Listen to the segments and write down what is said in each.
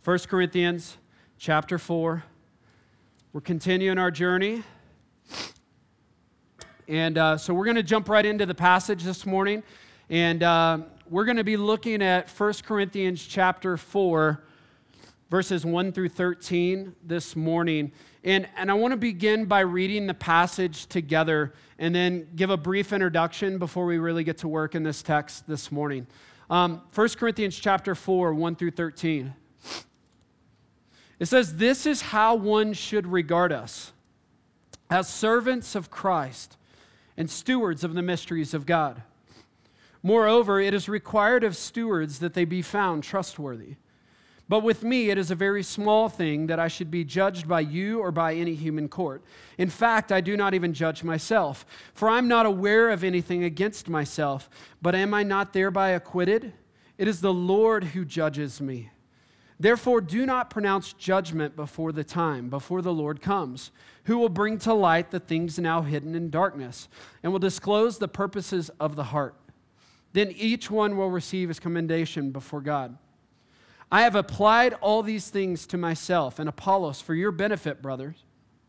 1 Corinthians chapter 4. We're continuing our journey. And so we're going to jump right into the passage this morning. And we're going to be looking at 1 Corinthians chapter 4, verses 1 through 13 this morning. And I want to begin by reading the passage together and then give a brief introduction before we really get to work in this text this morning. 1 Corinthians chapter 4, 1 through 13. It says, "This is how one should regard us, as servants of Christ and stewards of the mysteries of God. Moreover, it is required of stewards that they be found trustworthy. But with me, it is a very small thing that I should be judged by you or by any human court. In fact, I do not even judge myself, for I am not aware of anything against myself. But am I not thereby acquitted? It is the Lord who judges me. Therefore, do not pronounce judgment before the time, before the Lord comes, who will bring to light the things now hidden in darkness, and will disclose the purposes of the heart. Then each one will receive his commendation before God. I have applied all these things to myself and Apollos for your benefit, brothers,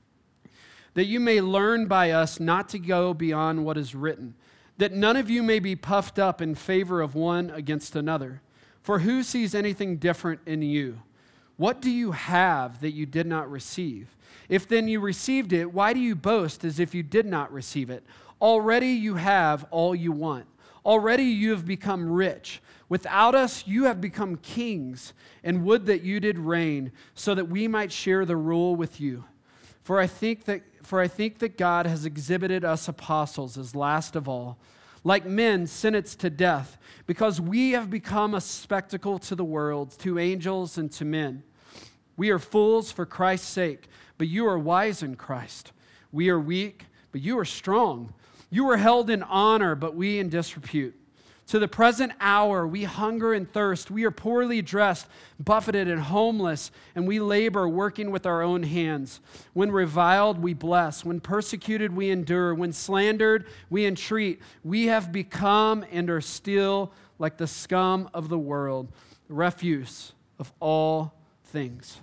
that you may learn by us not to go beyond what is written, that none of you may be puffed up in favor of one against another. For who sees anything different in you? What do you have that you did not receive? If then you received it, why do you boast as if you did not receive it? Already you have all you want. Already you have become rich. Without us, you have become kings, and would that you did reign, so that we might share the rule with you. For I think that God has exhibited us apostles as last of all, like men sentenced to death, because we have become a spectacle to the world, to angels and to men. We are fools for Christ's sake, but you are wise in Christ. We are weak, but you are strong. You are held in honor, but we in disrepute. To the present hour, we hunger and thirst. We are poorly dressed, buffeted and homeless, and we labor, working with our own hands. When reviled, we bless. When persecuted, we endure. When slandered, we entreat. We have become and are still like the scum of the world, the refuse of all things."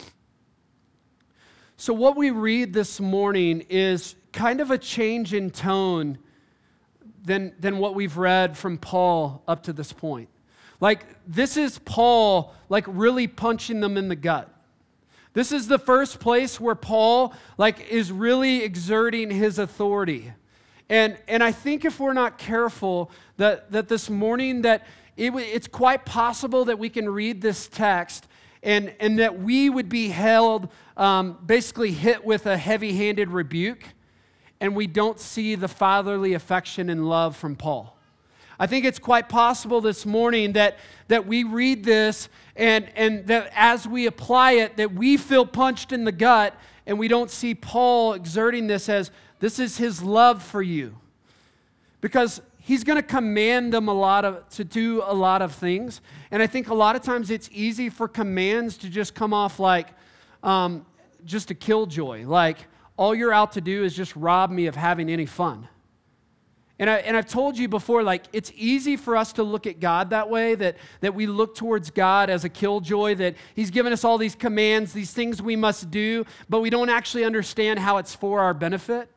So what we read this morning is kind of a change in tone than what we've read from Paul up to this point. Like, this is Paul, like, really punching them in the gut. This is the first place where Paul, like, is really exerting his authority. And I think if we're not careful, that this morning, that it's quite possible that we can read this text and that we would be held, basically hit with a heavy-handed rebuke, and we don't see the fatherly affection and love from Paul. I think it's quite possible this morning that we read this and that as we apply it, that we feel punched in the gut and we don't see Paul exerting this as this is his love for you. Because he's going to command them to do a lot of things. And I think a lot of times it's easy for commands to just come off like just a killjoy, like, all you're out to do is just rob me of having any fun. And I've told you before, like, it's easy for us to look at God that way, that we look towards God as a killjoy, that he's given us all these commands, these things we must do, but we don't actually understand how it's for our benefit.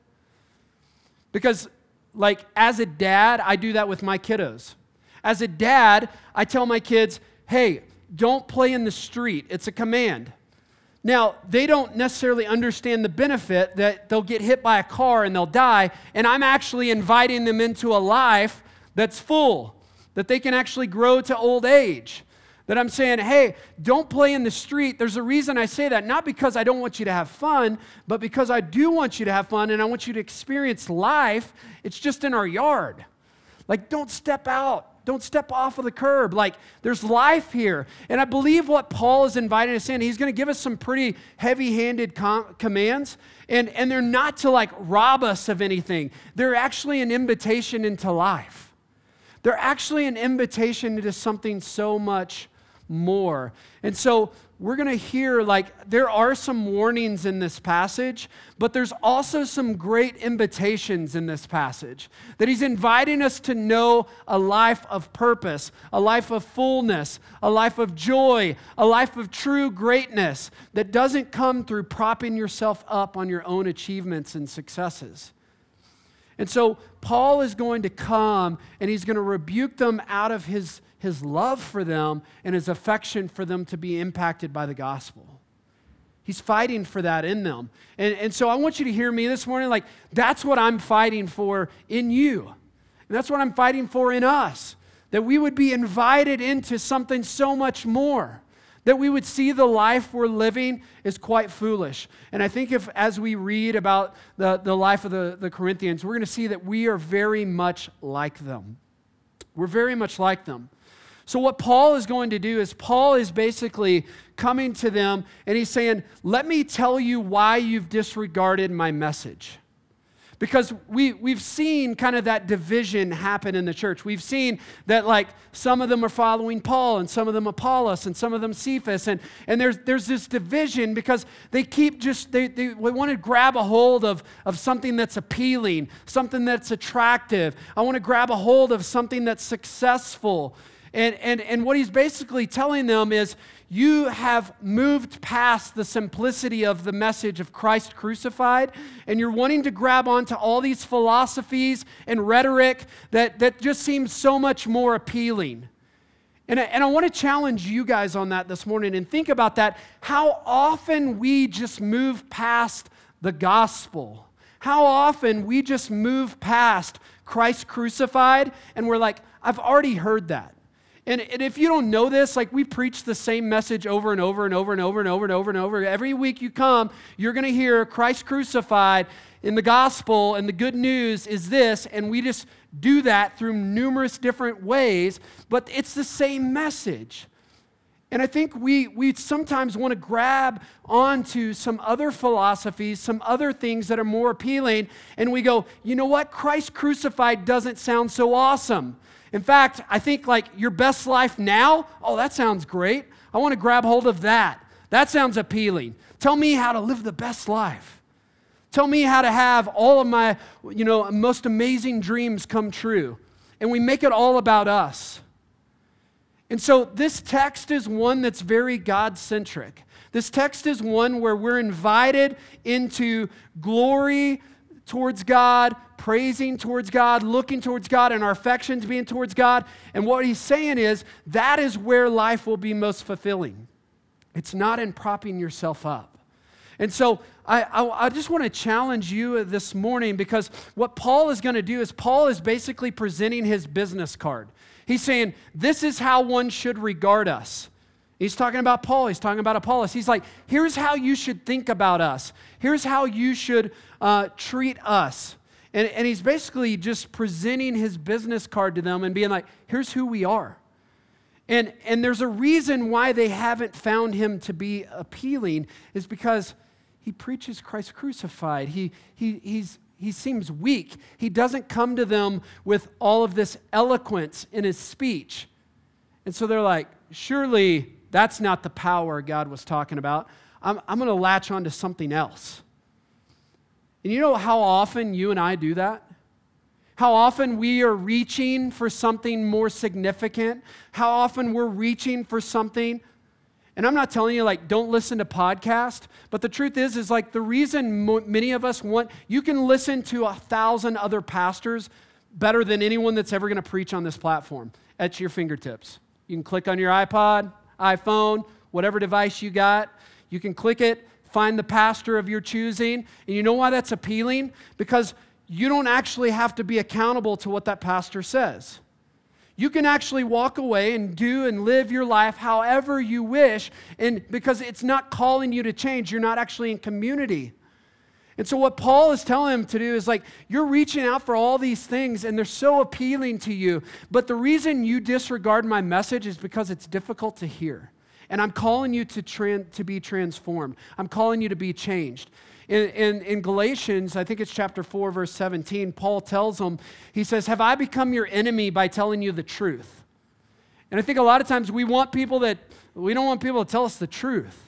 Because, like, as a dad, I do that with my kiddos. As a dad, I tell my kids, hey, don't play in the street. It's a command. Now, they don't necessarily understand the benefit that they'll get hit by a car and they'll die, and I'm actually inviting them into a life that's full, that they can actually grow to old age. That I'm saying, hey, don't play in the street. There's a reason I say that, not because I don't want you to have fun, but because I do want you to have fun and I want you to experience life. It's just in our yard. Like, don't step out. Don't step off of the curb. Like, there's life here. And I believe what Paul is inviting us in, he's going to give us some pretty heavy-handed commands. And they're not to, like, rob us of anything. They're actually an invitation into life. They're actually an invitation into something so much more. And so we're going to hear, there are some warnings in this passage, but there's also some great invitations in this passage. That he's inviting us to know a life of purpose, a life of fullness, a life of joy, a life of true greatness that doesn't come through propping yourself up on your own achievements and successes. And so Paul is going to come and he's going to rebuke them out of his love for them and his affection for them to be impacted by the gospel. He's fighting for that in them. And so I want you to hear me this morning, that's what I'm fighting for in you. And that's what I'm fighting for in us, that we would be invited into something so much more, that we would see the life we're living is quite foolish. And I think as we read about the life of the Corinthians, we're going to see that we are very much like them. We're very much like them. So what Paul is going to do is Paul is basically coming to them and he's saying, let me tell you why you've disregarded my message. Because we've seen kind of that division happen in the church. We've seen that some of them are following Paul and some of them Apollos and some of them Cephas. And there's this division because they keep they want to grab a hold of something that's appealing, something that's attractive. I want to grab a hold of something that's successful. And what he's basically telling them is, you have moved past the simplicity of the message of Christ crucified, and you're wanting to grab onto all these philosophies and rhetoric that just seems so much more appealing. And I want to challenge you guys on that this morning and think about that, how often we just move past the gospel. How often we just move past Christ crucified, and we're like, I've already heard that. And if you don't know this, we preach the same message over and over and over and over and over and over and over. Every week you come, you're going to hear Christ crucified in the gospel, and the good news is this, and we just do that through numerous different ways, but it's the same message. And I think we sometimes want to grab onto some other philosophies, some other things that are more appealing, and we go, you know what? Christ crucified doesn't sound so awesome. In fact, I think your best life now, oh, that sounds great. I want to grab hold of that. That sounds appealing. Tell me how to live the best life. Tell me how to have all of my, most amazing dreams come true. And we make it all about us. And so this text is one that's very God-centric. This text is one where we're invited into glory towards God, praising towards God, looking towards God, and our affections being towards God. And what he's saying is, that is where life will be most fulfilling. It's not in propping yourself up. And so I just want to challenge you this morning, because what Paul is going to do is Paul is basically presenting his business card. He's saying, this is how one should regard us. He's talking about Paul. He's talking about Apollos. He's like, here's how you should think about us. Here's how you should treat us. And he's basically just presenting his business card to them and being like, here's who we are. And there's a reason why they haven't found him to be appealing, is because he preaches Christ crucified. He seems weak. He doesn't come to them with all of this eloquence in his speech. And so they're like, surely that's not the power God was talking about. I'm going to latch on to something else. And you know how often you and I do that? How often we are reaching for something more significant? How often we're reaching for something? And I'm not telling you, don't listen to podcasts, but the truth is the reason many of us you can listen to 1,000 other pastors better than anyone that's ever going to preach on this platform at your fingertips. You can click on your iPod, iPhone, whatever device you got. You can click it, find the pastor of your choosing. And you know why that's appealing? Because you don't actually have to be accountable to what that pastor says. You can actually walk away and do and live your life however you wish, and because it's not calling you to change, you're not actually in community. And so what Paul is telling him to do is you're reaching out for all these things and they're so appealing to you, but the reason you disregard my message is because it's difficult to hear. And I'm calling you to be transformed. I'm calling you to be changed. In Galatians, I think it's chapter 4, verse 17, Paul tells them, he says, have I become your enemy by telling you the truth? And I think a lot of times we don't want people to tell us the truth.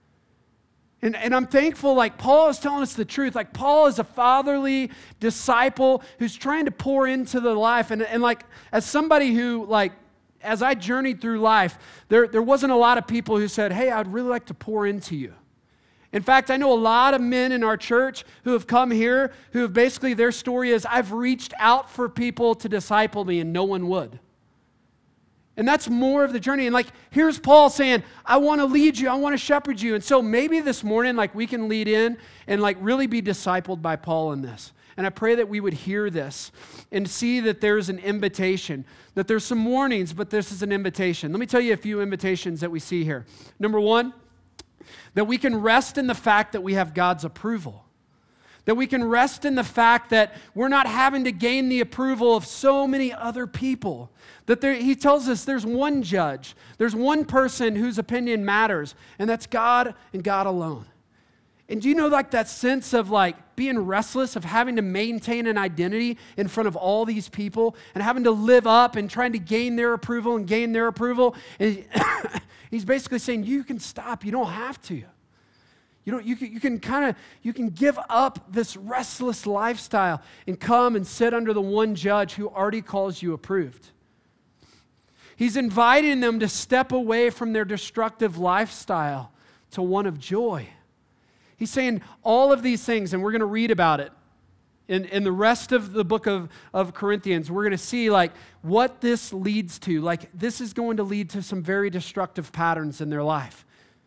And I'm thankful, like Paul is telling us the truth. Like Paul is a fatherly disciple who's trying to pour into the life. And like as somebody who, like, as I journeyed through life, there wasn't a lot of people who said, hey, I'd really like to pour into you. In fact, I know a lot of men in our church who have come here who have basically, their story is, I've reached out for people to disciple me and no one would. And that's more of the journey. And like, here's Paul saying, I want to lead you. I want to shepherd you. And so maybe this morning, like, we can lead in and like really be discipled by Paul in this. And I pray that we would hear this and see that there's an invitation, that there's some warnings, but this is an invitation. Let me tell you a few invitations that we see here. Number one, that we can rest in the fact that we have God's approval. That we can rest in the fact that we're not having to gain the approval of so many other people. That he tells us there's one judge. There's one person whose opinion matters, and that's God and God alone. And do you know, like, that sense of like being restless, of having to maintain an identity in front of all these people and having to live up and trying to gain their approval and gain their approval? And he's basically saying, you can stop. You don't have to. You can give up this restless lifestyle and come and sit under the one judge who already calls you approved. He's inviting them to step away from their destructive lifestyle to one of joy. He's saying all of these things, and we're going to read about it in the rest of the book of Corinthians. We're going to see like what this leads to. Like, this is going to lead to some very destructive patterns in their life.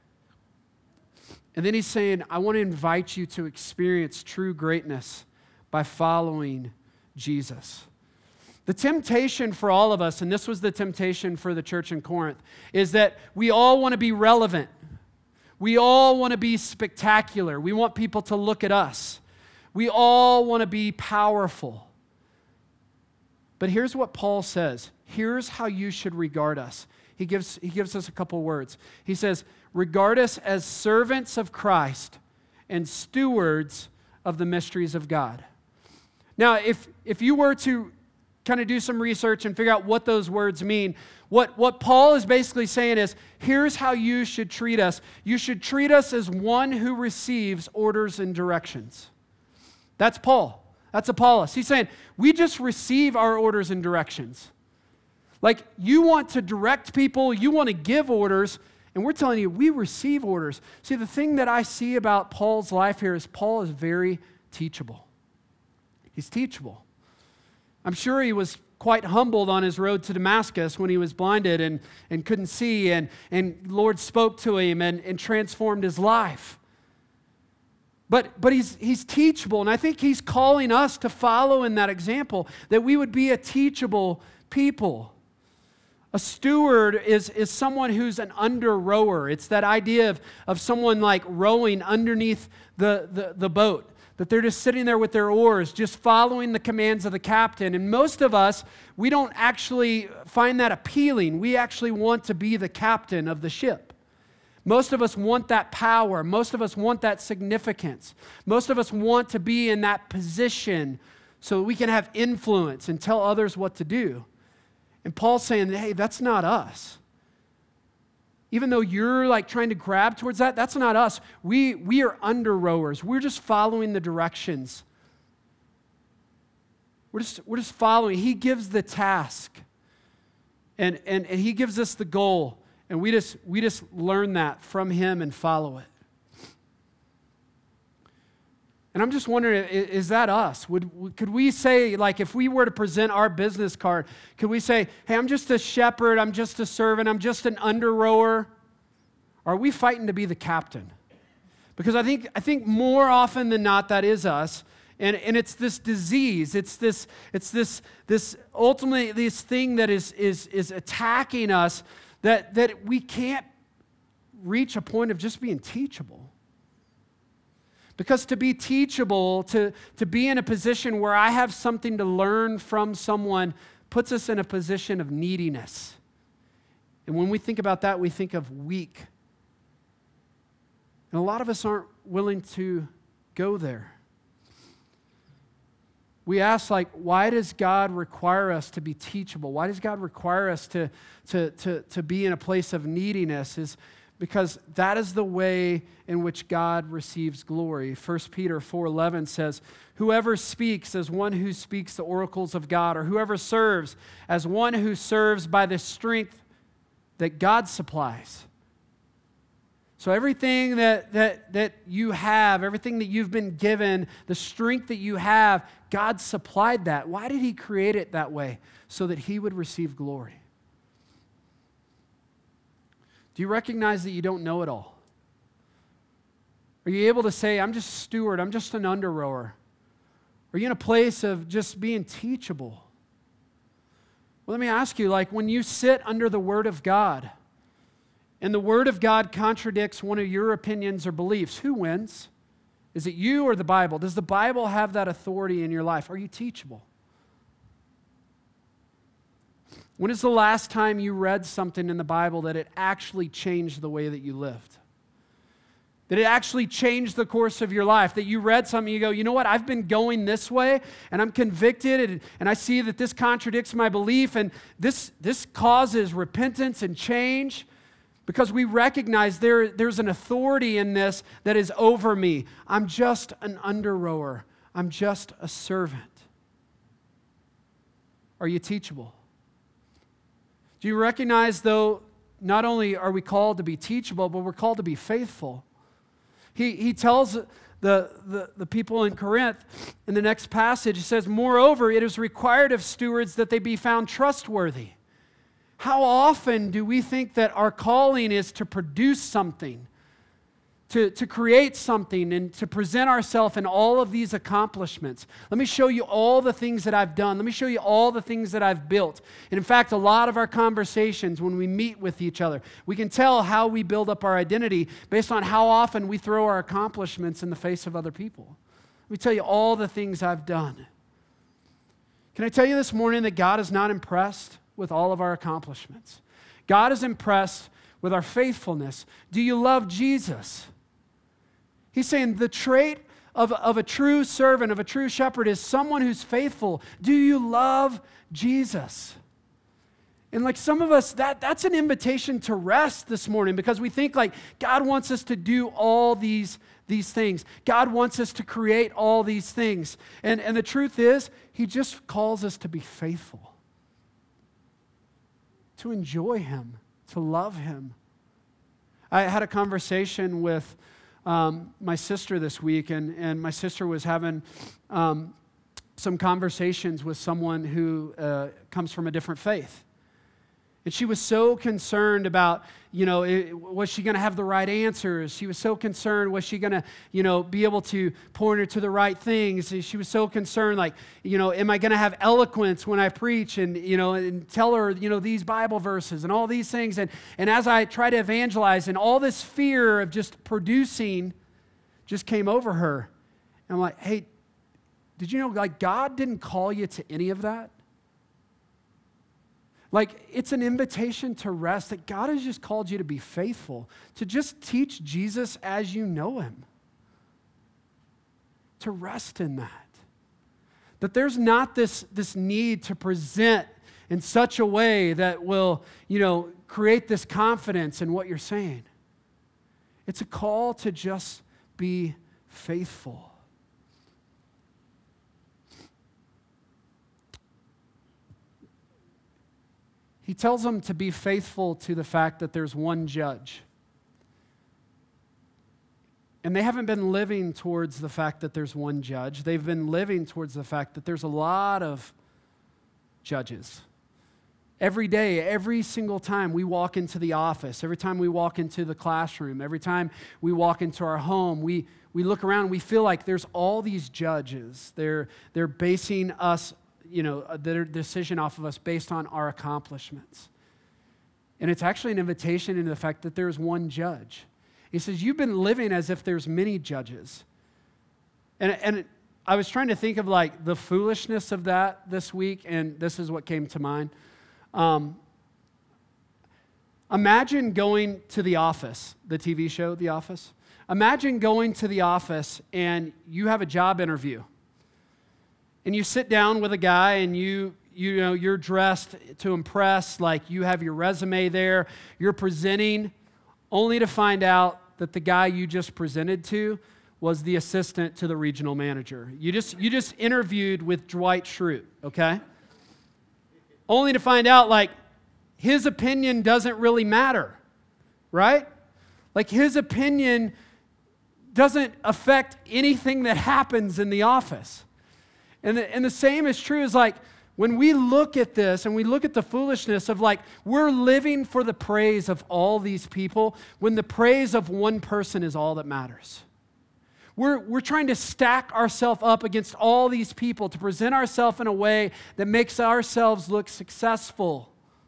And then he's saying, I want to invite you to experience true greatness by following Jesus. The temptation for all of us, and this was the temptation for the church in Corinth, is that we all want to be relevant. We all want to be spectacular. We want people to look at us. We all want to be powerful. But here's what Paul says. Here's how you should regard us. He gives us a couple words. He says, regard us as servants of Christ and stewards of the mysteries of God. Now, if you were to kind of do some research and figure out what those words mean, what Paul is basically saying is, here's how you should treat us. You should treat us as one who receives orders and directions. That's Paul. That's Apollos. He's saying, we just receive our orders and directions. Like, you want to direct people, you want to give orders, and we're telling you, we receive orders. See, the thing that I see about Paul's life here is Paul is very teachable. He's teachable. I'm sure he was quite humbled on his road to Damascus when he was blinded and couldn't see, and Lord spoke to him and transformed his life. But he's teachable, and I think he's calling us to follow in that example, that we would be a teachable people. A steward is someone who's an under-rower. It's that idea of someone like rowing underneath the boat, that they're just sitting there with their oars, just following the commands of the captain. And most of us, we don't actually find that appealing. We actually want to be the captain of the ship. Most of us want that power. Most of us want that significance. Most of us want to be in that position so that we can have influence and tell others what to do. And Paul's saying, hey, that's not us. Even though you're like trying to grab towards that, that's not us. We are under rowers. We're just following the directions. We're just following. He gives the task. And he gives us the goal. And we just learn that from him and follow it. And I'm just wondering, is that us? Could we say, like, if we were to present our business card, could we say, hey, I'm just a shepherd, I'm just a servant, I'm just an under-rower? Or are we fighting to be the captain? Because I think more often than not, that is us. And it's this disease, it's this ultimately this thing that is attacking us, that we can't reach a point of just being teachable. Because to be teachable, to be in a position where I have something to learn from someone, puts us in a position of neediness. And when we think about that, we think of weak. And a lot of us aren't willing to go there. We ask, like, why does God require us to be teachable? Why does God require us to be in a place of neediness? Is because that is the way in which God receives glory. 1 Peter 4:11 says, whoever speaks as one who speaks the oracles of God, or whoever serves as one who serves by the strength that God supplies. So everything that you have, everything that you've been given, the strength that you have, God supplied that. Why did He create it that way? So that He would receive glory. Do you recognize that you don't know it all? Are you able to say, I'm just a steward, I'm just an under-rower? Are you in a place of just being teachable? Well, let me ask you, like when you sit under the Word of God, and the Word of God contradicts one of your opinions or beliefs, who wins? Is it you or the Bible? Does the Bible have that authority in your life? Are you teachable? When is the last time you read something in the Bible that it actually changed the way that you lived? That it actually changed the course of your life? That you read something and you go, you know what, I've been going this way and I'm convicted and I see that this contradicts my belief and this causes repentance and change because we recognize there's an authority in this that is over me. I'm just an under-rower. I'm just a servant. Are you teachable? Do you recognize, though, not only are we called to be teachable, but we're called to be faithful? He tells the people in Corinth in the next passage, he says, moreover, it is required of stewards that they be found trustworthy. How often do we think that our calling is to produce something, to create something, and to present ourselves in all of these accomplishments? Let me show you all the things that I've done. Let me show you all the things that I've built. And in fact, a lot of our conversations when we meet with each other, we can tell how we build up our identity based on how often we throw our accomplishments in the face of other people. Let me tell you all the things I've done. Can I tell you this morning that God is not impressed with all of our accomplishments? God is impressed with our faithfulness. Do you love Jesus? He's saying the trait of a true servant, of a true shepherd, is someone who's faithful. Do you love Jesus? And like some of us, that's an invitation to rest this morning because we think like God wants us to do all these things. God wants us to create all these things. And the truth is, He just calls us to be faithful, to enjoy Him, to love Him. I had a conversation with my sister this week, and my sister was having some conversations with someone who comes from a different faith. And she was so concerned about, was she going to have the right answers? She was so concerned, was she going to, be able to point her to the right things? She was so concerned, like, am I going to have eloquence when I preach and, and tell her, these Bible verses and all these things. And as I try to evangelize, and all this fear of just producing just came over her. And I'm like, hey, did you know, like, God didn't call you to any of that? Like, it's an invitation to rest, that God has just called you to be faithful, to just teach Jesus as you know Him, to rest in that. That there's not this need to present in such a way that will, create this confidence in what you're saying. It's a call to just be faithful. He tells them to be faithful to the fact that there's one judge. And they haven't been living towards the fact that there's one judge. They've been living towards the fact that there's a lot of judges. Every day, every single time we walk into the office, every time we walk into the classroom, every time we walk into our home, we look around, we feel like there's all these judges. They're basing us, their decision off of us based on our accomplishments. And it's actually an invitation into the fact that there's one judge. He says, you've been living as if there's many judges. And I was trying to think of like the foolishness of that this week, and this is what came to mind. Imagine going to The Office, the TV show, The Office. Imagine going to the office and you have a job interview. and you sit down with a guy and you're dressed to impress, like you have your resume there, you're presenting, only to find out that the guy you just presented to was the assistant to the regional manager. You just interviewed with Dwight Schrute, okay? Only to find out, like, his opinion doesn't really matter, right? Like, his opinion doesn't affect anything that happens in the office. And the same is true as, like, when we look at this and we look at the foolishness of, like, we're living for the praise of all these people when the praise of one person is all that matters. We're trying to stack ourselves up against all these people to present ourselves in a way that makes ourselves look successful.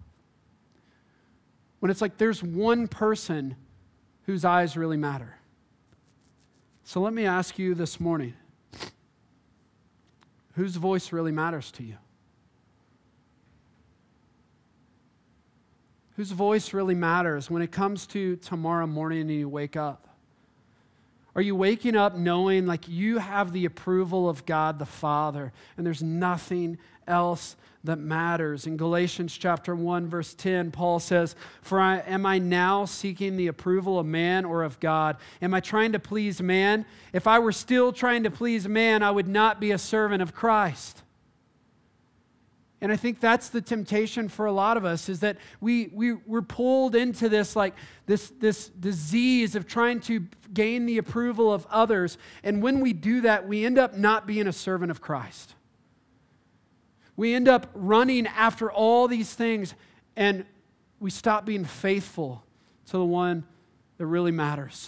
When it's like there's one person whose eyes really matter. So let me ask you this morning, whose voice really matters to you? Whose voice really matters when it comes to tomorrow morning and you wake up? Are you waking up knowing like you have the approval of God the Father and there's nothing else that matters? In Galatians chapter 1, verse 10, Paul says, am I now seeking the approval of man or of God? Am I trying to please man? If I were still trying to please man, I would not be a servant of Christ. And I think that's the temptation for a lot of us, is that we're pulled into this, like this disease of trying to gain the approval of others. And when we do that, we end up not being a servant of Christ. We end up running after all these things, and we stop being faithful to the one that really matters.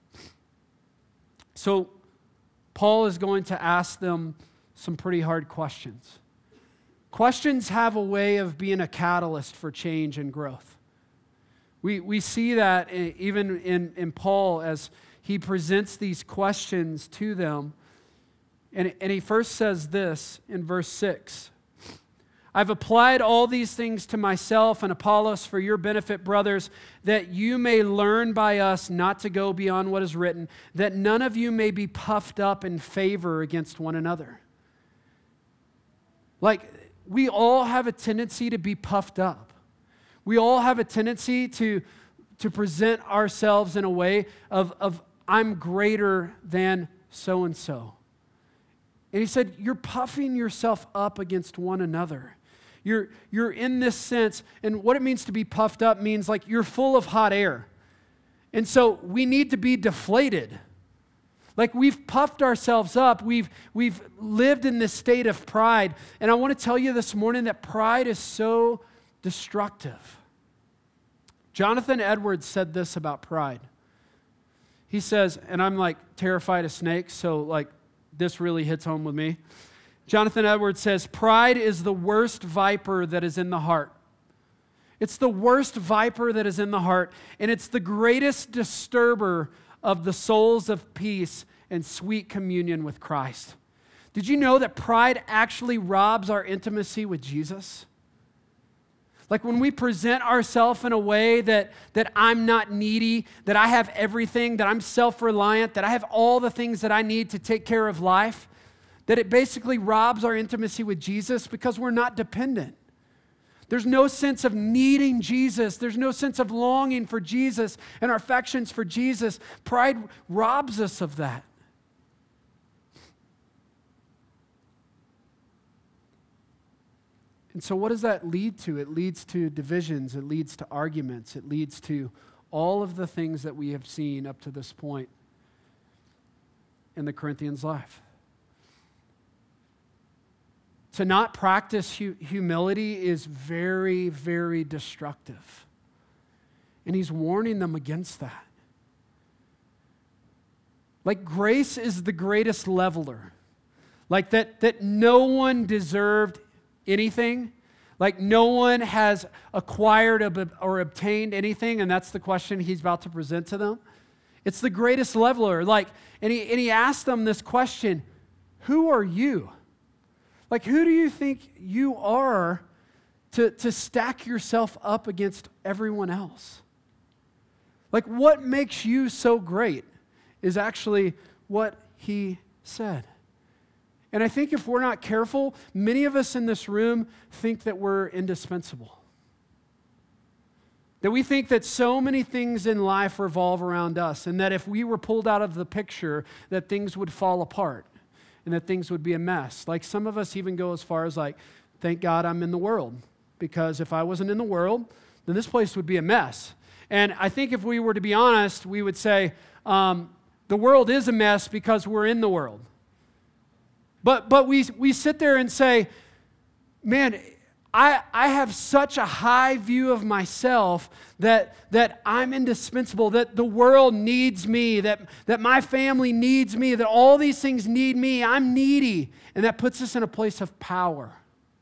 So Paul is going to ask them some pretty hard questions. Questions have a way of being a catalyst for change and growth. We see that even in Paul as he presents these questions to them. And he first says this in verse 6. I've applied all these things to myself and Apollos for your benefit, brothers, that you may learn by us not to go beyond what is written, that none of you may be puffed up in favor against one another. Like, we all have a tendency to be puffed up. We all have a tendency to present ourselves in a way of I'm greater than so-and-so. And he said, you're puffing yourself up against one another. You're in this sense, and what it means to be puffed up means like you're full of hot air. And so we need to be deflated. Like we've puffed ourselves up. We've lived in this state of pride. And I want to tell you this morning that pride is so destructive. Jonathan Edwards said this about pride. He says, and I'm like terrified of snakes, so like this really hits home with me. Jonathan Edwards says, pride is the worst viper that is in the heart. It's the worst viper that is in the heart, and it's the greatest disturber of the souls of peace and sweet communion with Christ. Did you know that pride actually robs our intimacy with Jesus? Like when we present ourselves in a way that I'm not needy, that I have everything, that I'm self-reliant, that I have all the things that I need to take care of life, that it basically robs our intimacy with Jesus because we're not dependent. There's no sense of needing Jesus. There's no sense of longing for Jesus and our affections for Jesus. Pride robs us of that. And so what does that lead to? It leads to divisions. It leads to arguments. It leads to all of the things that we have seen up to this point in the Corinthians' life. To not practice humility is very, very destructive. And he's warning them against that. Like grace is the greatest leveler. Like that no one deserved anything. Like no one has acquired or obtained anything. And that's the question he's about to present to them. It's the greatest leveler. Like, and he asked them this question, who are you? Like, who do you think you are to stack yourself up against everyone else? Like, what makes you so great is actually what he said. And I think if we're not careful, many of us in this room think that we're indispensable. That we think that so many things in life revolve around us, and that if we were pulled out of the picture, that things would fall apart and that things would be a mess. Like some of us even go as far as like, thank God I'm in the world, because if I wasn't in the world, then this place would be a mess. And I think if we were to be honest, we would say the world is a mess because we're in the world. But we sit there and say, man, I have such a high view of myself that I'm indispensable, that the world needs me, that my family needs me, that all these things need me. I'm needy. And that puts us in a place of power.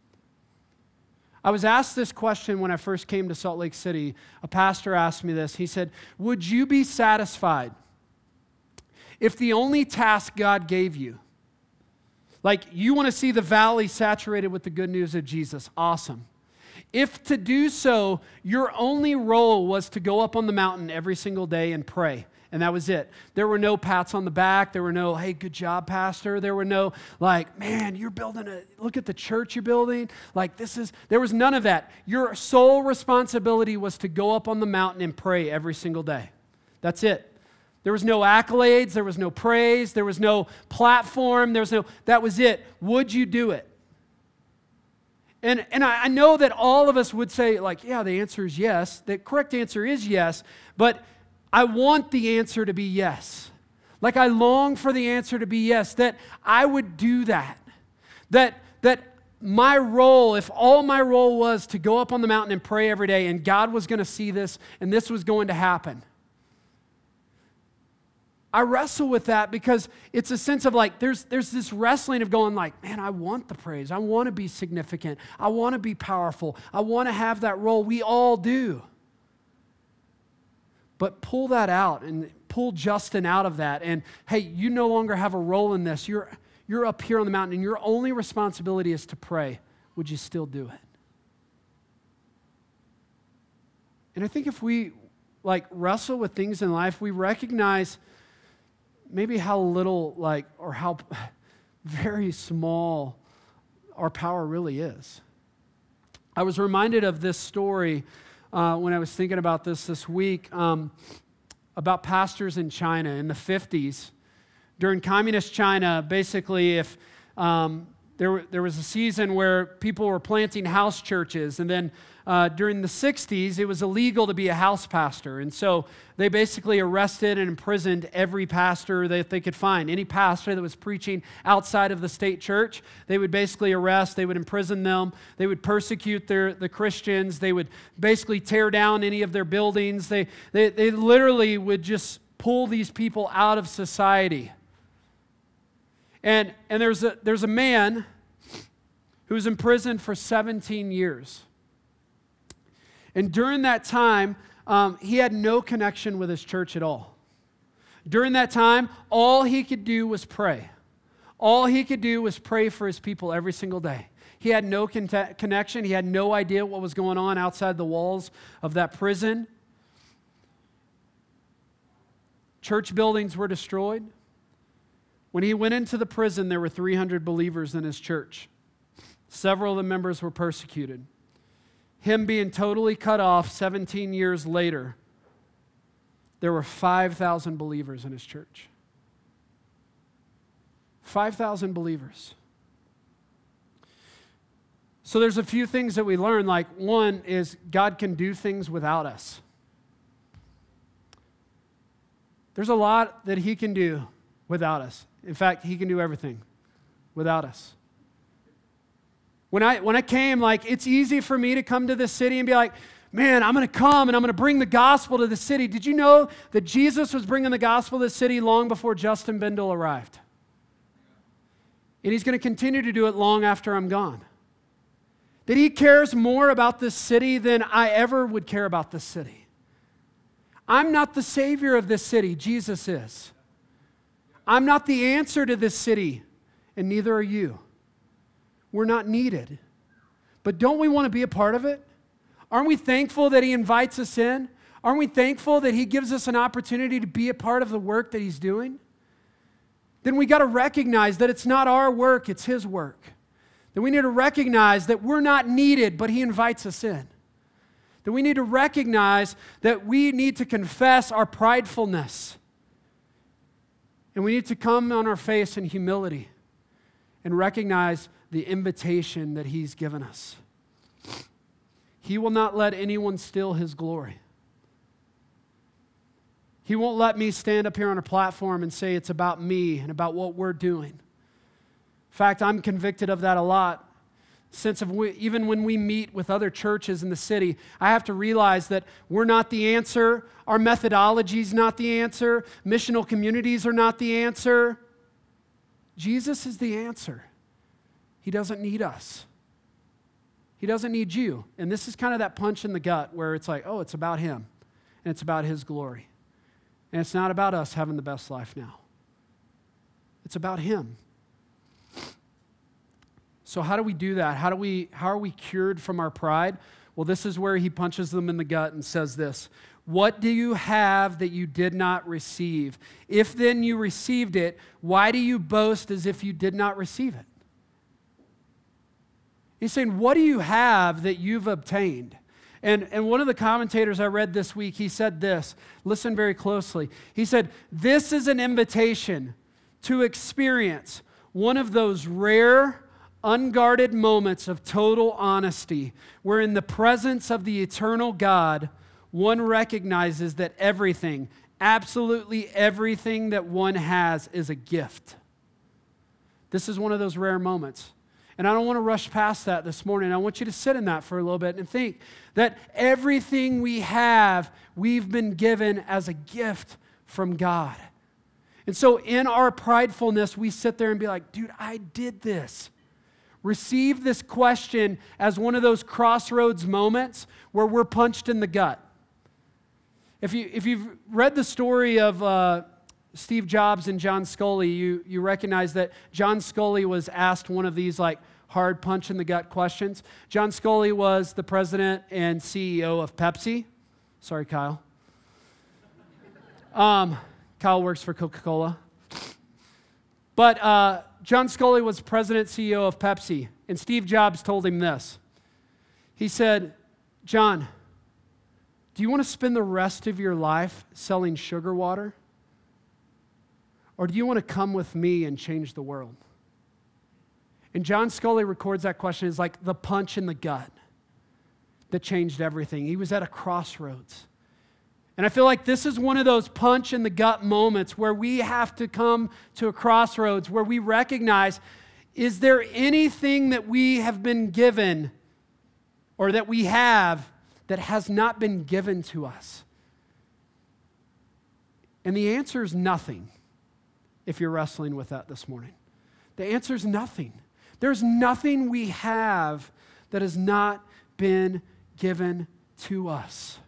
I was asked this question when I first came to Salt Lake City. A pastor asked me this. He said, would you be satisfied if the only task God gave you, like you want to see the valley saturated with the good news of Jesus, awesome. If to do so, your only role was to go up on the mountain every single day and pray, and that was it. There were no pats on the back. There were no, hey, good job, pastor. There were no, like, man, you're building look at the church you're building. Like there was none of that. Your sole responsibility was to go up on the mountain and pray every single day. That's it. There was no accolades. There was no praise. There was no platform. That was it. Would you do it? And I know that all of us would say, like, yeah, the answer is yes. The correct answer is yes, but I want the answer to be yes. Like I long for the answer to be yes, that I would do that. That my role, if all my role was to go up on the mountain and pray every day and God was going to see this and this was going to happen. I wrestle with that because it's a sense of like, there's this wrestling of going like, man, I want the praise. I want to be significant. I want to be powerful. I want to have that role. We all do. But pull that out and pull Justin out of that. And hey, you no longer have a role in this. You're up here on the mountain and your only responsibility is to pray. Would you still do it? And I think if we like wrestle with things in life, we recognize maybe how little or how very small our power really is. I was reminded of this story when I was thinking about this week about pastors in China in the 50s. During communist China, basically if there was a season where people were planting house churches, and then during the 60s, it was illegal to be a house pastor. And so they basically arrested and imprisoned every pastor that they could find. Any pastor that was preaching outside of the state church, they would basically arrest, they would imprison them, they would persecute the Christians, they would basically tear down any of their buildings. They literally would just pull these people out of society. And there's a man who was imprisoned for 17 years. And during that time, he had no connection with his church at all. During that time, all he could do was pray. All he could do was pray for his people every single day. He had no connection. He had no idea what was going on outside the walls of that prison. Church buildings were destroyed. When he went into the prison, there were 300 believers in his church. Several of the members were persecuted. Him being totally cut off 17 years later, there were 5,000 believers in his church. 5,000 believers. So there's a few things that we learn. Like one is God can do things without us. There's a lot that he can do without us. In fact, he can do everything without us. When I came, it's easy for me to come to this city and be like, man, I'm going to come and I'm going to bring the gospel to the city. Did you know that Jesus was bringing the gospel to the city long before Justin Bindle arrived? And he's going to continue to do it long after I'm gone. That he cares more about this city than I ever would care about this city. I'm not the savior of this city. Jesus is. I'm not the answer to this city, and neither are you. We're not needed. But don't we want to be a part of it? Aren't we thankful that he invites us in? Aren't we thankful that he gives us an opportunity to be a part of the work that he's doing? then we got to recognize that it's not our work, it's His work. Then we need to recognize that we're not needed, but He invites us in. That we need to recognize that we need to confess our pridefulness. And we need to come on our face in humility and recognize the invitation that He's given us. He will not let anyone steal His glory. He won't let me stand up here on a platform and say it's about me and about what we're doing. In fact, I'm convicted of that a lot. Sense of even when we meet with other churches in the city, I have to realize that we're not the answer. Our methodology is not the answer. Missional communities are not the answer. Jesus is the answer. He doesn't need us. He doesn't need you. And this is kind of that punch in the gut where it's like, oh, it's about Him and it's about His glory. And it's not about us having the best life now. It's about Him. So how do we do that? How are we cured from our pride? Well, this is where he punches them in the gut and says this: what do you have that you did not receive? If then you received it, why do you boast as if you did not receive it? He's saying, what do you have that you've obtained? And one of the commentators I read this week, he said this. Listen very closely. He said, this is an invitation to experience one of those rare, unguarded moments of total honesty where in the presence of the eternal God, one recognizes that everything, absolutely everything that one has is a gift. This is one of those rare moments. And I don't want to rush past that this morning. I want you to sit in that for a little bit and think that everything we have, we've been given as a gift from God. And so in our pridefulness, we sit there and be like, dude, I did this. Receive this question as one of those crossroads moments where we're punched in the gut. If you've read the story of Steve Jobs and John Scully, you recognize that John Scully was asked one of these like hard punch in the gut questions. John Scully was the president and CEO of Pepsi. Sorry, Kyle. Kyle works for Coca-Cola. But John Scully was president and CEO of Pepsi, and Steve Jobs told him this. He said, John, do you want to spend the rest of your life selling sugar water? Or do you want to come with me and change the world? And John Scully records that question as like the punch in the gut that changed everything. He was at a crossroads. And I feel like this is one of those punch in the gut moments where we have to come to a crossroads where we recognize, is there anything that we have been given or that we have that has not been given to us? And the answer is nothing. If you're wrestling with that this morning, the answer is nothing. There's nothing we have that has not been given to us.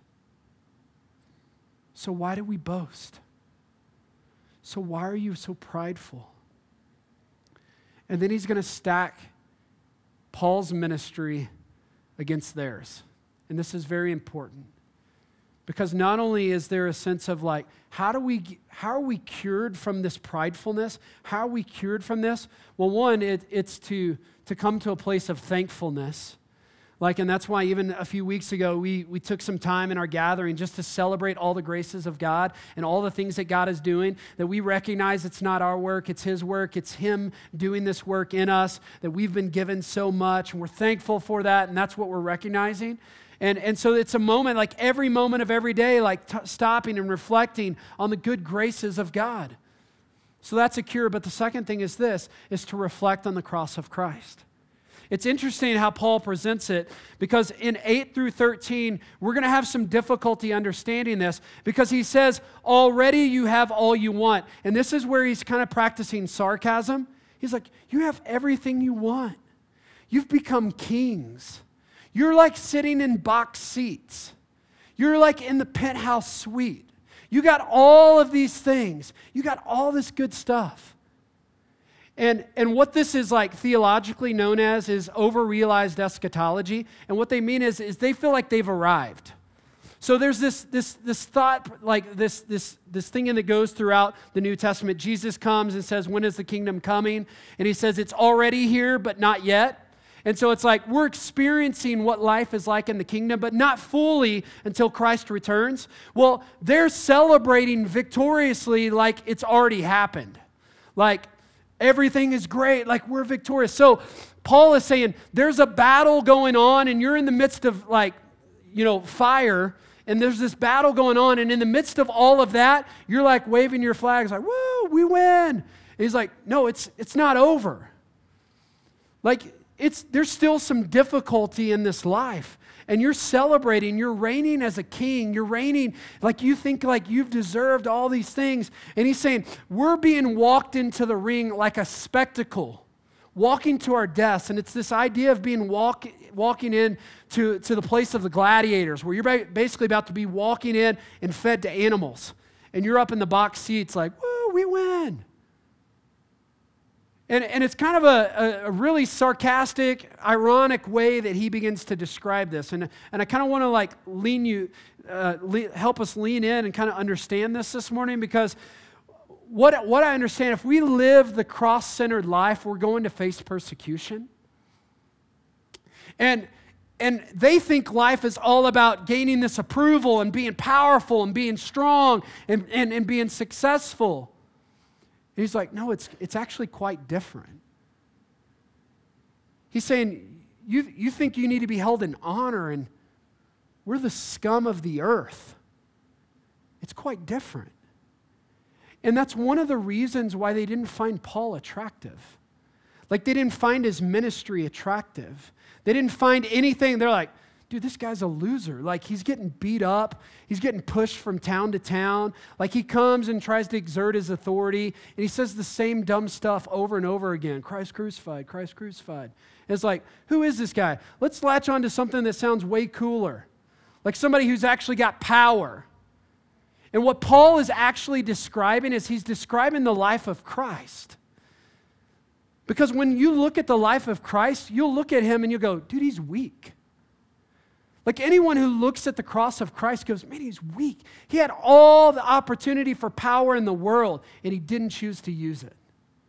So why do we boast? So why are you so prideful? And then he's going to stack Paul's ministry against theirs. And this is very important. Because not only is there a sense of like, how are we cured from this pridefulness? How are we cured from this? Well, one, it's to come to a place of thankfulness. And that's why even a few weeks ago, we took some time in our gathering just to celebrate all the graces of God and all the things that God is doing, that we recognize it's not our work, it's His work, it's Him doing this work in us, that we've been given so much, and we're thankful for that, and that's what we're recognizing. And so it's a moment, like every moment of every day, like stopping and reflecting on the good graces of God. So that's a cure. But the second thing is this, is to reflect on the cross of Christ. It's interesting how Paul presents it, because in 8 through 13, we're going to have some difficulty understanding this, because he says, already you have all you want. And this is where he's kind of practicing sarcasm. He's like, you have everything you want. You've become kings. You're like sitting in box seats. You're like in the penthouse suite. You got all of these things. You got all this good stuff. And what this is like theologically known as is over-realized eschatology. And what they mean is they feel like they've arrived. So there's this thought, like this thing that goes throughout the New Testament. Jesus comes and says, when is the kingdom coming? And he says, it's already here, but not yet. And so it's like we're experiencing what life is like in the kingdom, but not fully until Christ returns. Well, they're celebrating victoriously like it's already happened. Like everything is great, like we're victorious. So Paul is saying there's a battle going on and you're in the midst of fire, and there's this battle going on, and in the midst of all of that, you're like waving your flags like, woo, we win. And he's like, no, it's not over. Like, there's still some difficulty in this life. And you're celebrating, you're reigning as a king, you're reigning like you think like you've deserved all these things. And he's saying, we're being walked into the ring like a spectacle, walking to our deaths. And it's this idea of being walking in to the place of the gladiators, where you're basically about to be walking in and fed to animals. And you're up in the box seats like, woo, we win. And it's kind of a really sarcastic, ironic way that he begins to describe this. And I kind of want to help us lean in and kind of understand this morning, because what I understand, if we live the cross-centered life, we're going to face persecution. And they think life is all about gaining this approval and being powerful and being strong and being successful. And he's like, no, it's actually quite different. He's saying, you think you need to be held in honor, and we're the scum of the earth. It's quite different. And that's one of the reasons why they didn't find Paul attractive. Like, they didn't find his ministry attractive. They didn't find anything. They're like, dude, this guy's a loser. Like, he's getting beat up. He's getting pushed from town to town. Like, he comes and tries to exert his authority, and he says the same dumb stuff over and over again. Christ crucified, Christ crucified. And it's like, who is this guy? Let's latch on to something that sounds way cooler. Like somebody who's actually got power. And what Paul is actually describing is he's describing the life of Christ. Because when you look at the life of Christ, you'll look at him and you'll go, dude, he's weak. Like, anyone who looks at the cross of Christ goes, man, he's weak. He had all the opportunity for power in the world, and he didn't choose to use it.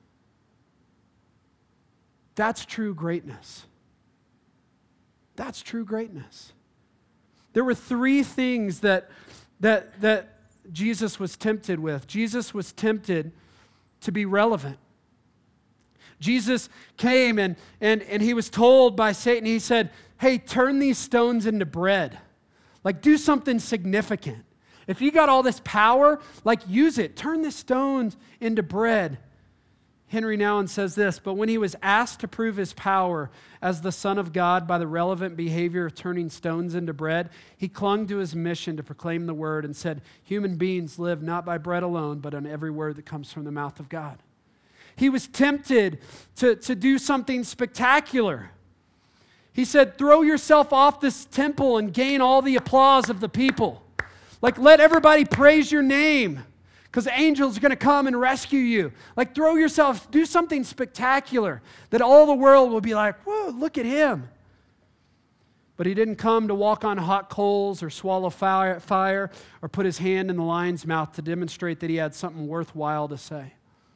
That's true greatness. That's true greatness. There were three things that Jesus was tempted with. Jesus was tempted to be relevant. Jesus came and he was told by Satan, he said, hey, turn these stones into bread. Like, do something significant. If you got all this power, like, use it. Turn the stones into bread. Henry Nouwen says this, but when he was asked to prove his power as the Son of God by the relevant behavior of turning stones into bread, he clung to his mission to proclaim the word and said, human beings live not by bread alone, but on every word that comes from the mouth of God. He was tempted to do something spectacular. He said, throw yourself off this temple and gain all the applause of the people. Like, let everybody praise your name, because angels are going to come and rescue you. Like, throw yourself, do something spectacular that all the world will be like, whoa, look at him. But he didn't come to walk on hot coals or swallow fire or put his hand in the lion's mouth to demonstrate that he had something worthwhile to say.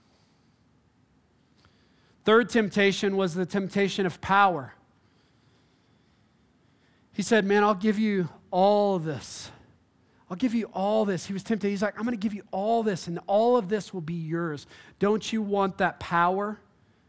Third temptation was the temptation of power. He said, man, I'll give you all of this. I'll give you all this. He was tempted. He's like, I'm going to give you all this, and all of this will be yours. Don't you want that power?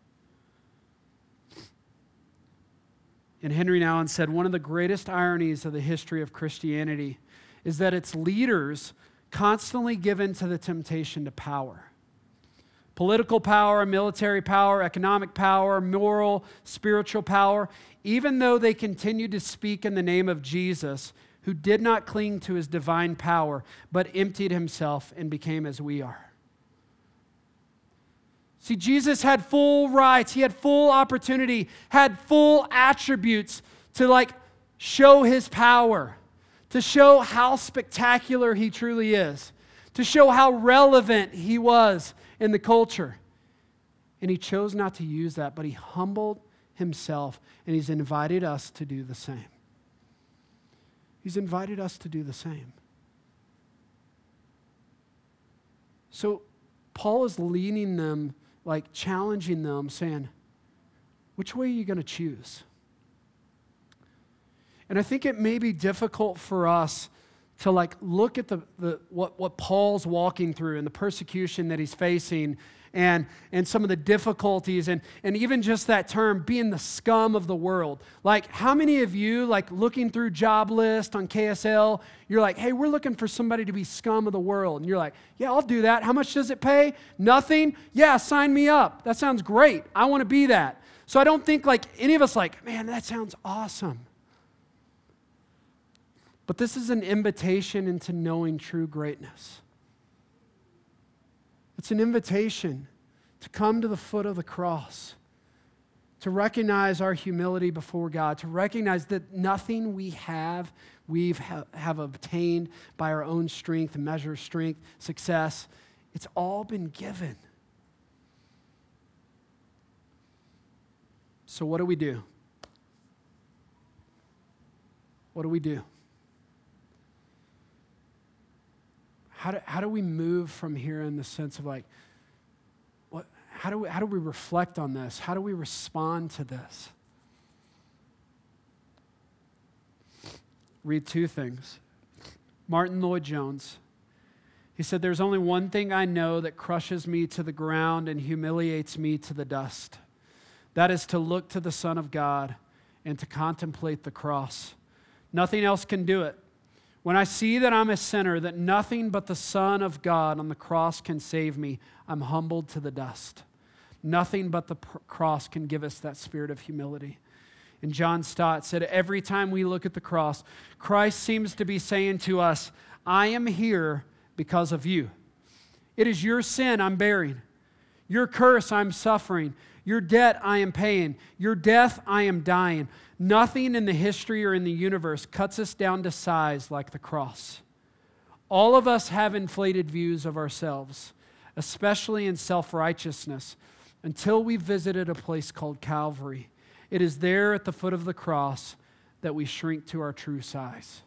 And Henry Nouwen said, one of the greatest ironies of the history of Christianity is that its leaders constantly give in to the temptation to power. Political power, military power, economic power, moral, spiritual power, even though they continued to speak in the name of Jesus, who did not cling to his divine power, but emptied himself and became as we are. See, Jesus had full rights, he had full opportunity, had full attributes to show his power, to show how spectacular he truly is, to show how relevant he was in the culture. And he chose not to use that, but he humbled himself, and he's invited us to do the same. He's invited us to do the same. So Paul is leading them, like challenging them, saying, which way are you going to choose? And I think it may be difficult for us to like look at what Paul's walking through and the persecution that he's facing and some of the difficulties and even just that term being the scum of the world. Like how many of you, like looking through job list on KSL, you're like, hey, we're looking for somebody to be scum of the world. And you're like, yeah, I'll do that. How much does it pay? Nothing? Yeah, sign me up. That sounds great. I want to be that. So I don't think like any of us like, man, that sounds awesome. But this is an invitation into knowing true greatness. It's an invitation to come to the foot of the cross, to recognize our humility before God, to recognize that nothing we have obtained by our own strength, measure of strength, success. It's all been given. So what do we do? What do we do? How do we move from here in the sense of like, how do we reflect on this? How do we respond to this? Read two things. Martin Lloyd-Jones, he said, there's only one thing I know that crushes me to the ground and humiliates me to the dust. That is to look to the Son of God and to contemplate the cross. Nothing else can do it. When I see that I'm a sinner, that nothing but the Son of God on the cross can save me, I'm humbled to the dust. Nothing but the cross can give us that spirit of humility. And John Stott said, every time we look at the cross, Christ seems to be saying to us, I am here because of you. It is your sin I'm bearing. Your curse I'm suffering. Your debt I am paying. Your death I am dying. Nothing in the history or in the universe cuts us down to size like the cross. All of us have inflated views of ourselves, especially in self-righteousness, until we visited a place called Calvary. It is there at the foot of the cross that we shrink to our true size.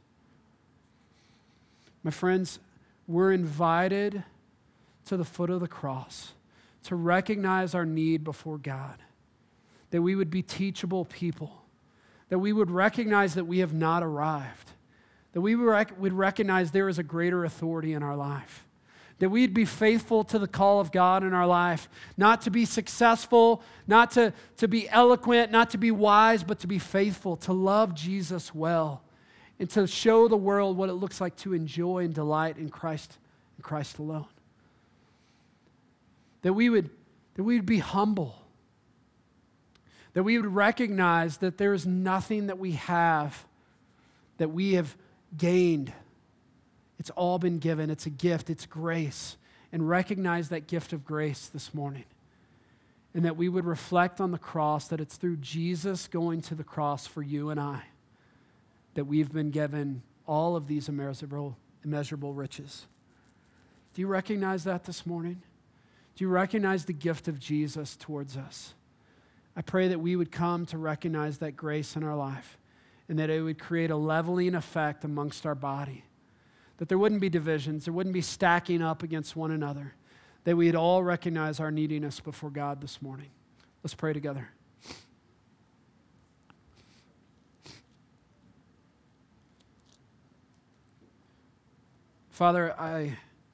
My friends, we're invited to the foot of the cross to recognize our need before God, that we would be teachable people, that we would recognize that we have not arrived, that we would recognize there is a greater authority in our life, that we'd be faithful to the call of God in our life, not to be successful, not to be eloquent, not to be wise, but to be faithful, to love Jesus well, and to show the world what it looks like to enjoy and delight in Christ alone. That we would be humble, that we would recognize that there is nothing that we have gained. It's all been given. It's a gift. It's grace. And recognize that gift of grace this morning. And that we would reflect on the cross, that it's through Jesus going to the cross for you and I that we've been given all of these immeasurable riches. Do you recognize that this morning? Do you recognize the gift of Jesus towards us? I pray that we would come to recognize that grace in our life and that it would create a leveling effect amongst our body. That there wouldn't be divisions, there wouldn't be stacking up against one another, that we'd all recognize our neediness before God this morning. Let's pray together. Father, I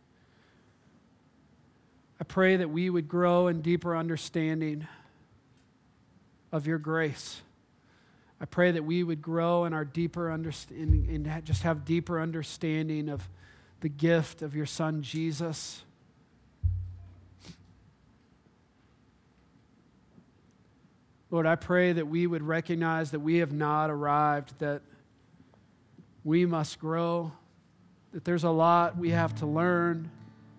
pray that we would grow in deeper understanding of your grace. I pray that we would grow in our deeper understanding and just have deeper understanding of the gift of your Son, Jesus. Lord, I pray that we would recognize that we have not arrived, that we must grow, that there's a lot we have to learn.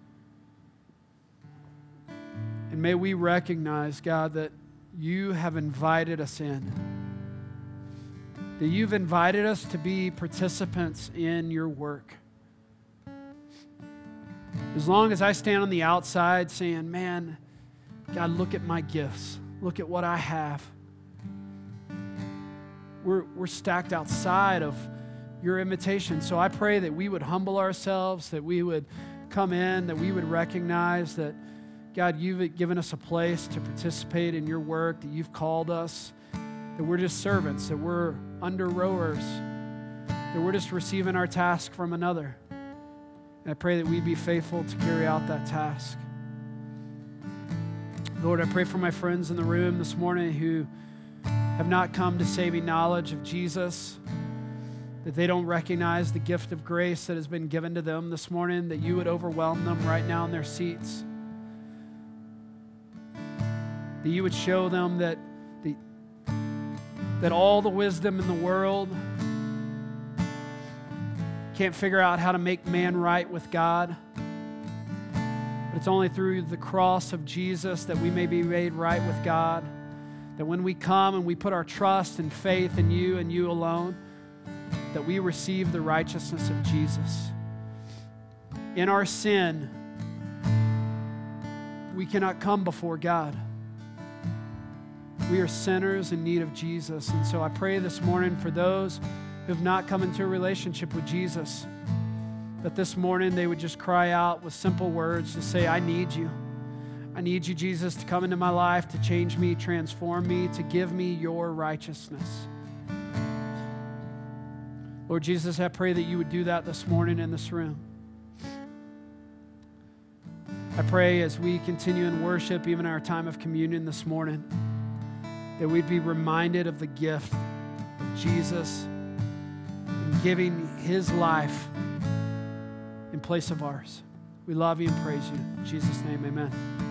And may we recognize, God, that you have invited us in, that you've invited us to be participants in your work. As long as I stand on the outside saying, man, God, look at my gifts. Look at what I have. We're stacked outside of your invitation. So I pray that we would humble ourselves, that we would come in, that we would recognize that, God, you've given us a place to participate in your work, that you've called us, that we're just servants, that we're under rowers, that we're just receiving our task from another. And I pray that we be faithful to carry out that task. Lord, I pray for my friends in the room this morning who have not come to saving knowledge of Jesus, that they don't recognize the gift of grace that has been given to them this morning, that you would overwhelm them right now in their seats, that you would show them that all the wisdom in the world can't figure out how to make man right with God. But it's only through the cross of Jesus that we may be made right with God. That when we come and we put our trust and faith in you and you alone, that we receive the righteousness of Jesus. In our sin, we cannot come before God. We are sinners in need of Jesus. And so I pray this morning for those who have not come into a relationship with Jesus, that this morning they would just cry out with simple words to say, I need you. I need you, Jesus, to come into my life, to change me, transform me, to give me your righteousness. Lord Jesus, I pray that you would do that this morning in this room. I pray as we continue in worship, even our time of communion this morning, that we'd be reminded of the gift of Jesus and giving his life in place of ours. We love you and praise you. In Jesus' name, amen.